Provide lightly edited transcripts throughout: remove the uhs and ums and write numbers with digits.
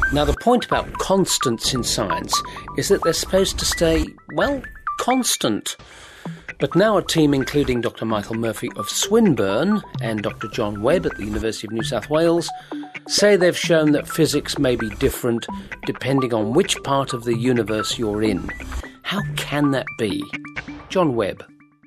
Now, the point about constants in science is that they're supposed to stay, well, constant. But now a team including Dr. Michael Murphy of Swinburne and Dr. John Webb at the University of New South Wales say they've shown that physics may be different depending on which part of the universe you're in. How can that be? John Webb.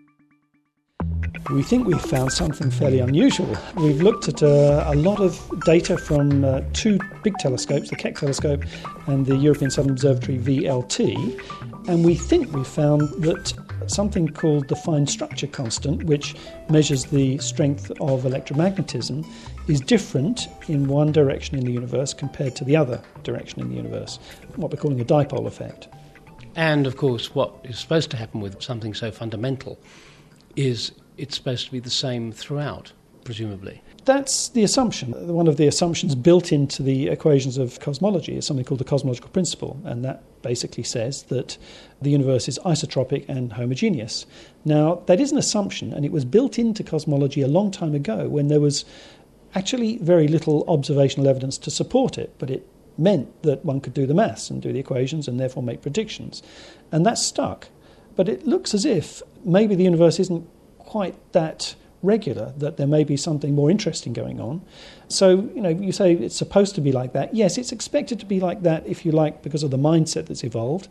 We think we've found something fairly unusual. We've looked at a lot of data from two big telescopes, the Keck telescope and the European Southern Observatory VLT, and we think we've found that something called the fine structure constant, which measures the strength of electromagnetism, is different in one direction in the universe compared to the other direction in the universe, what we're calling a dipole effect. And, of course, what is supposed to happen with something so fundamental is it's supposed to be the same throughout, presumably. That's the assumption. One of the assumptions built into the equations of cosmology is something called the cosmological principle, and that basically says that the universe is isotropic and homogeneous. Now, that is an assumption, and it was built into cosmology a long time ago when there was actually very little observational evidence to support it, but it meant that one could do the maths and do the equations and therefore make predictions. And that stuck. But it looks as if maybe the universe isn't quite that regular, that there may be something more interesting going on. So, you say it's supposed to be like that. Yes, it's expected to be like that, if you like, because of the mindset that's evolved.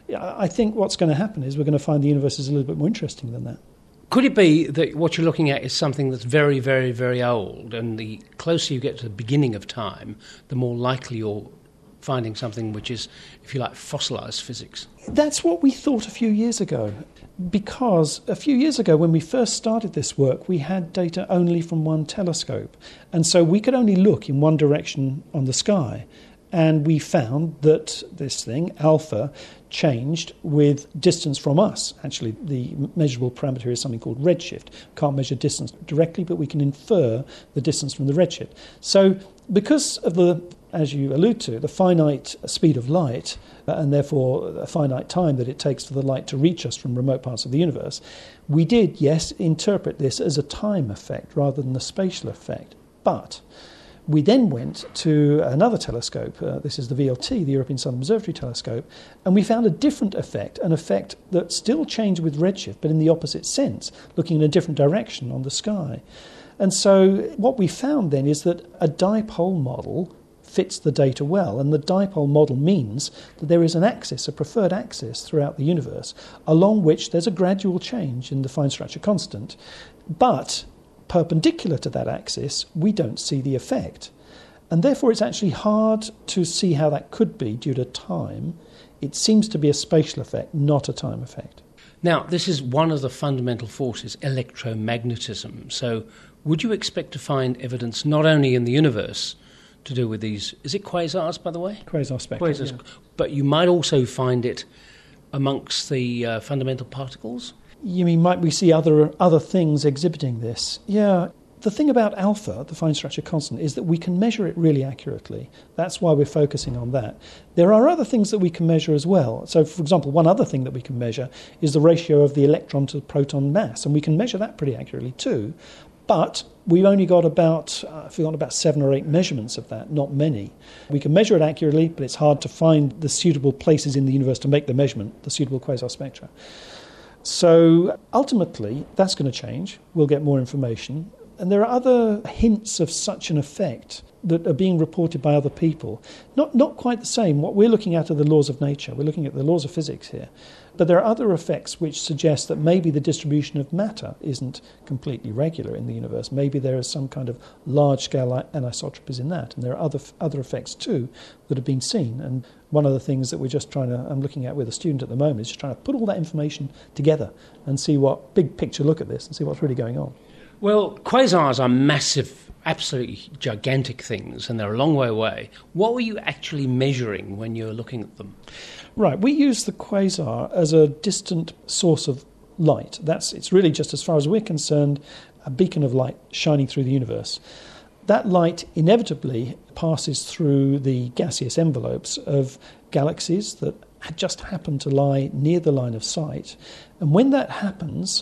I think what's going to happen is we're going to find the universe is a little bit more interesting than that. Could it be that what you're looking at is something that's very, very, very old, and the closer you get to the beginning of time, the more likely you're finding something which is, if you like, fossilised physics? That's what we thought a few years ago. Because a few years ago, when we first started this work, we had data only from one telescope. And so we could only look in one direction on the sky. And we found that this thing, alpha, changed with distance from us. Actually, the measurable parameter is something called redshift. Can't measure distance directly, but we can infer the distance from the redshift. So because of the, as you allude to, the finite speed of light, and therefore a finite time that it takes for the light to reach us from remote parts of the universe, we did, yes, interpret this as a time effect rather than a spatial effect. But we then went to another telescope, this is the VLT, the European Southern Observatory telescope, and we found a different effect, an effect that still changed with redshift, but in the opposite sense, looking in a different direction on the sky. And so what we found then is that a dipole model fits the data well, and the dipole model means that there is an axis, a preferred axis throughout the universe, along which there's a gradual change in the fine structure constant, but perpendicular to that axis, we don't see the effect. And therefore it's actually hard to see how that could be due to time. It seems to be a spatial effect, not a time effect. Now, this is one of the fundamental forces, electromagnetism. So would you expect to find evidence not only in the universe to do with these, is it quasars, by the way? Quasar spectra, Quasars, yeah. But you might also find it amongst the fundamental particles? You mean, might we see other things exhibiting this? Yeah. The thing about alpha, the fine structure constant, is that we can measure it really accurately. That's why we're focusing on that. There are other things that we can measure as well. So, for example, one other thing that we can measure is the ratio of the electron to the proton mass, and we can measure that pretty accurately too. But we've only got about 7 or 8 measurements of that, not many. We can measure it accurately, but it's hard to find the suitable places in the universe to make the measurement, the suitable quasar spectra. So ultimately, that's going to change. We'll get more information. And there are other hints of such an effect that are being reported by other people. Not quite the same. What we're looking at are the laws of nature. We're looking at the laws of physics here. But there are other effects which suggest that maybe the distribution of matter isn't completely regular in the universe. Maybe there is some kind of large-scale anisotropies in that. And there are other effects too that have been seen. And one of the things that I'm looking at with a student at the moment is just trying to put all that information together and see what big picture look at this and see what's really going on. Well, quasars are massive, absolutely gigantic things, and they're a long way away. What were you actually measuring when you were looking at them? Right, we use the quasar as a distant source of light. It's really just, as far as we're concerned, a beacon of light shining through the universe. That light inevitably passes through the gaseous envelopes of galaxies that just happen to lie near the line of sight. And when that happens,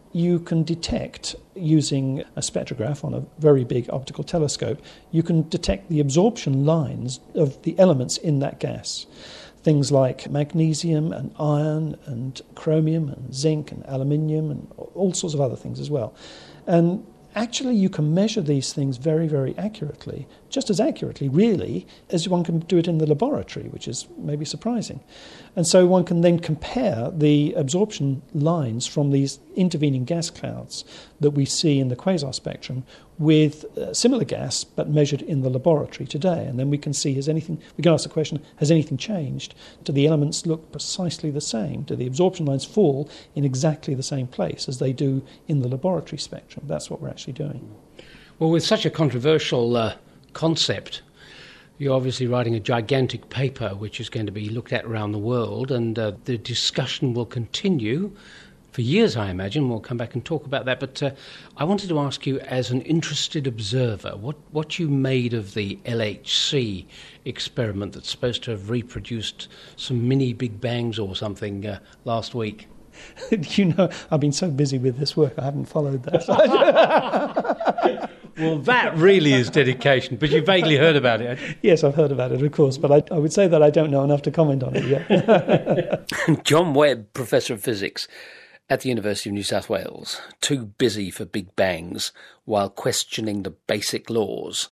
you can detect, using a spectrograph on a very big optical telescope, you can detect the absorption lines of the elements in that gas. Things like magnesium and iron and chromium and zinc and aluminium and all sorts of other things as well. And actually, you can measure these things very, very accurately, just as accurately, really, as one can do it in the laboratory, which is maybe surprising. And so one can then compare the absorption lines from these intervening gas clouds that we see in the quasar spectrum with similar gas, but measured in the laboratory today. And then we can see, we can ask the question, has anything changed? Do the elements look precisely the same? Do the absorption lines fall in exactly the same place as they do in the laboratory spectrum? That's what we're actually doing. Well, with such a controversial concept, you're obviously writing a gigantic paper which is going to be looked at around the world, and the discussion will continue for years, I imagine. We'll come back and talk about that. But I wanted to ask you, as an interested observer, what you made of the LHC experiment that's supposed to have reproduced some mini Big Bangs or something last week. I've been so busy with this work, I haven't followed that. Well, that really is dedication, but you vaguely heard about it. Yes, I've heard about it, of course, but I would say that I don't know enough to comment on it yet. John Webb, Professor of Physics at the University of New South Wales, too busy for Big Bangs while questioning the basic laws.